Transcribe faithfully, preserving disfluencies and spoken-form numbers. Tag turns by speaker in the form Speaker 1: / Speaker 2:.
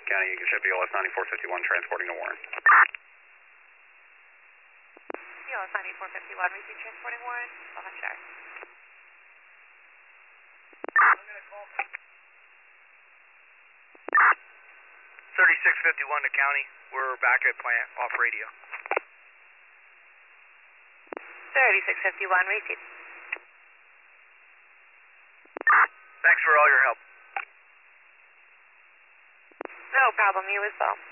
Speaker 1: County, you should be O S ninety-four fifty-one transporting to Warren.
Speaker 2: O S ninety-four fifty-one, receive transporting Warren, Alpha Star.
Speaker 3: thirty-six fifty-one to County, we're back at plant, off radio.
Speaker 2: thirty-six fifty-one, receive.
Speaker 3: Thanks for all your help.
Speaker 2: No problem, you as well.